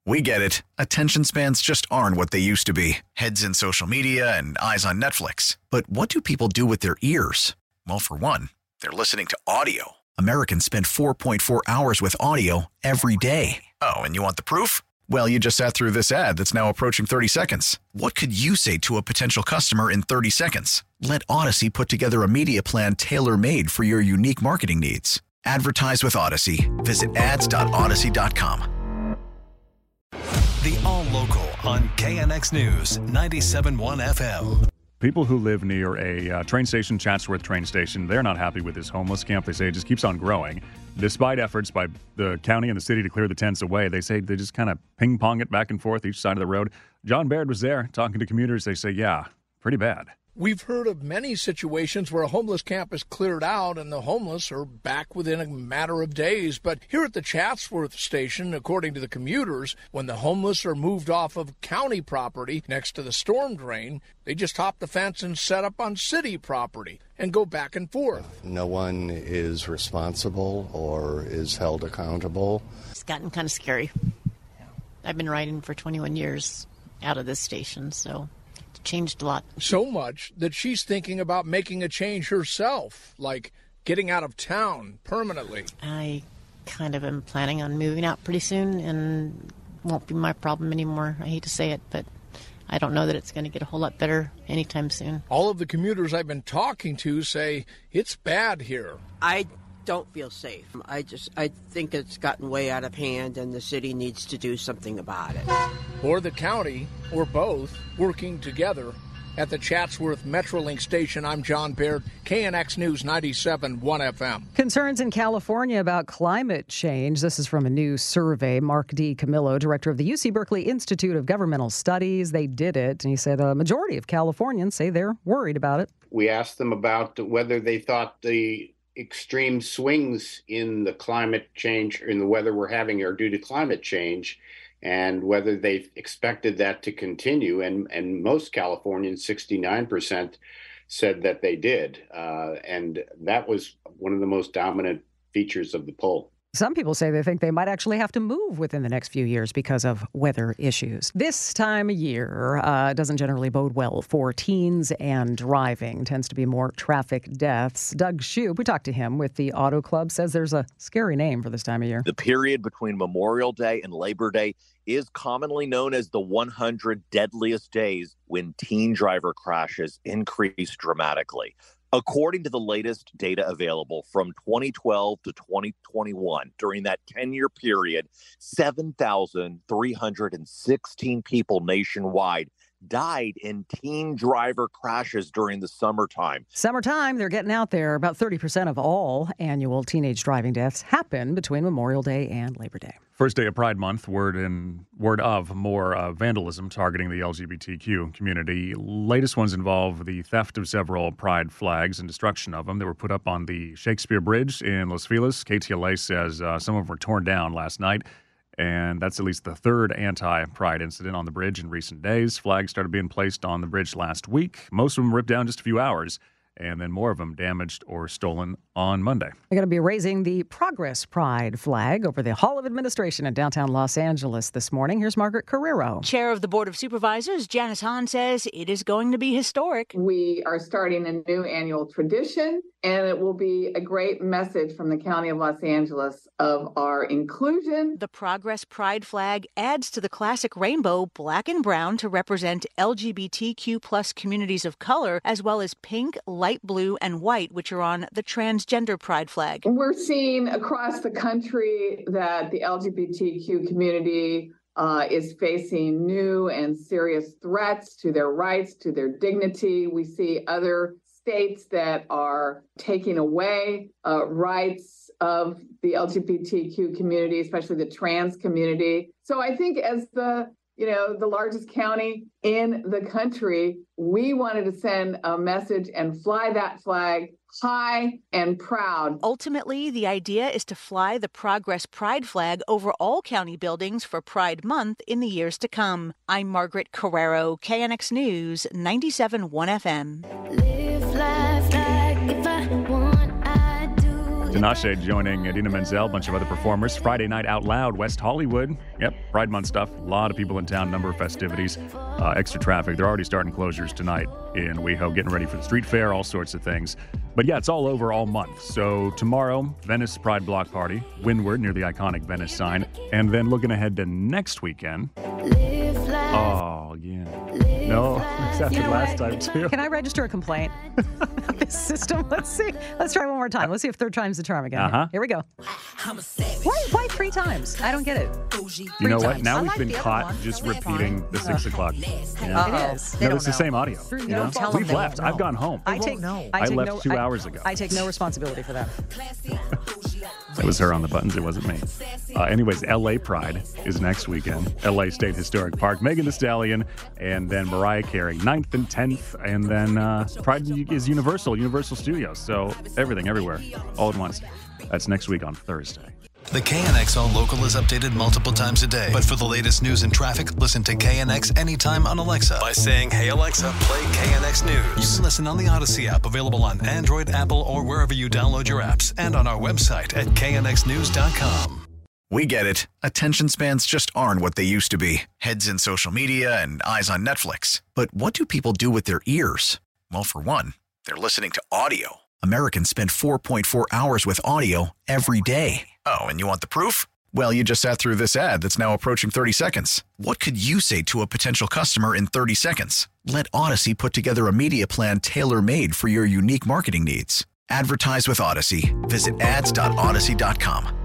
We get it. Attention spans just aren't what they used to be. Heads in social media and eyes on Netflix. But what do people do with their ears? Well, for one, they're listening to audio. Americans spend 4.4 hours with audio every day. Oh, and you want the proof? Well, you just sat through this ad that's now approaching 30 seconds. What could you say to a potential customer in 30 seconds? Let Odyssey put together a media plan tailor-made for your unique marketing needs. Advertise with Odyssey. Visit ads.odyssey.com. The All Local on KNX News 97.1 FM. People who live near a train station, Chatsworth train station, they're not happy with this homeless camp. They say it just keeps on growing. Despite efforts by the county and the city to clear the tents away, they say they just kind of ping-pong it back and forth each side of the road. John Baird was there talking to commuters. They say, yeah, pretty bad. We've heard of many situations where a homeless camp is cleared out and the homeless are back within a matter of days. But here at the Chatsworth station, according to the commuters, when the homeless are moved off of county property next to the storm drain, they just hop the fence and set up on city property and go back and forth. No one is responsible or is held accountable. It's gotten kind of scary. I've been riding for 21 years out of this station, so changed a lot. So much that she's thinking about making a change herself, like getting out of town permanently. I kind of am planning on moving out pretty soon, and won't be my problem anymore. I hate to say it, but I don't know that it's going to get a whole lot better anytime soon. All of the commuters I've been talking to say it's bad here. I don't feel safe. I think it's gotten way out of hand and the city needs to do something about it. Or the county, or both, working together. At the Chatsworth Metrolink station, I'm John Baird, KNX News 97.1 FM. Concerns in California about climate change. This is from a new survey. Mark D. Camillo, director of the UC Berkeley Institute of Governmental Studies. They did it, and he said a majority of Californians say they're worried about it. We asked them about whether they thought the extreme swings in the climate change, in the weather we're having, are due to climate change, and whether they expected that to continue. And most Californians, 69%, said that they did. And that was one of the most dominant features of the poll. Some people say they think they might actually have to move within the next few years because of weather issues. This time of year doesn't generally bode well for teens and driving. Tends to be more traffic deaths. Doug Shoup, we talked to him with the Auto Club, says there's a scary name for this time of year. The period between Memorial Day and Labor Day is commonly known as the 100 deadliest days, when teen driver crashes increase dramatically. According to the latest data available from 2012 to 2021, during that 10-year period, 7,316 people nationwide died in teen driver crashes during the summertime. Summertime, they're getting out there. About 30% of all annual teenage driving deaths happen between Memorial Day and Labor Day. First day of Pride Month, word of more vandalism targeting the LGBTQ community. Latest ones involve the theft of several Pride flags and destruction of them. They were put up on the Shakespeare Bridge in Los Feliz. KTLA says some of them were torn down last night. And that's at least the third anti-Pride incident on the bridge in recent days. Flags started being placed on the bridge last week. Most of them ripped down just a few hours, and then more of them damaged or stolen on Monday. They're going to be raising the Progress Pride flag over the Hall of Administration in downtown Los Angeles this morning. Here's Margaret Carrero. Chair of the Board of Supervisors, Janice Hahn, says it is going to be historic. We are starting a new annual tradition, and it will be a great message from the County of Los Angeles of our inclusion. The Progress Pride flag adds to the classic rainbow, black and brown, to represent LGBTQ plus communities of color, as well as pink, light blue, and white, which are on the transgender Pride flag. We're seeing across the country that the LGBTQ community is facing new and serious threats to their rights, to their dignity. We see other states that are taking away rights of the LGBTQ community, especially the trans community. So I think as the largest county in the country, we wanted to send a message and fly that flag high and proud. Ultimately, the idea is to fly the Progress Pride flag over all county buildings for Pride Month in the years to come. I'm Margaret Carrero, KNX News 97.1 FM. Live life like if I want, I do. Tinashe joining Idina Menzel, a bunch of other performers. Friday Night Out Loud, West Hollywood. Yep, Pride Month stuff. A lot of people in town, number of festivities, extra traffic. They're already starting closures tonight in WeHo, getting ready for the street fair, all sorts of things. But yeah, it's all over all month. So tomorrow, Venice Pride Block Party, Windward near the iconic Venice sign. And then looking ahead to next weekend. Oh, yeah. No, it's after last time, too. Can I register a complaint? This system, let's see. Let's try one more time. Let's see if third time's the charm again. Here we go. Why 3 times? I don't get it. You know what? Now we've been caught just repeating the 6 o'clock. Yeah. It is. No, it's the same audio. You know? We've left. I've gone home. I left 2 hours ago. I take no responsibility for that. It was her on the buttons. It wasn't me. Anyways, LA Pride is next weekend. LA State Historic Park. Megan Thee Stallion, and then Mariah Carey, 9th and 10th. And then Pride is Universal Studios. So everything, everywhere, all at once. That's next week on Thursday. The KNX All Local is updated multiple times a day. But for the latest news and traffic, listen to KNX anytime on Alexa by saying, "Hey Alexa, play KNX News." You can listen on the Odyssey app, available on Android, Apple, or wherever you download your apps, and on our website at knxnews.com. We get it. Attention spans just aren't what they used to be. Heads in social media and eyes on Netflix. But what do people do with their ears? Well, for one, they're listening to audio. Americans spend 4.4 hours with audio every day. Oh, and you want the proof? Well, you just sat through this ad that's now approaching 30 seconds. What could you say to a potential customer in 30 seconds? Let Odyssey put together a media plan tailor-made for your unique marketing needs. Advertise with Odyssey. Visit ads.odyssey.com.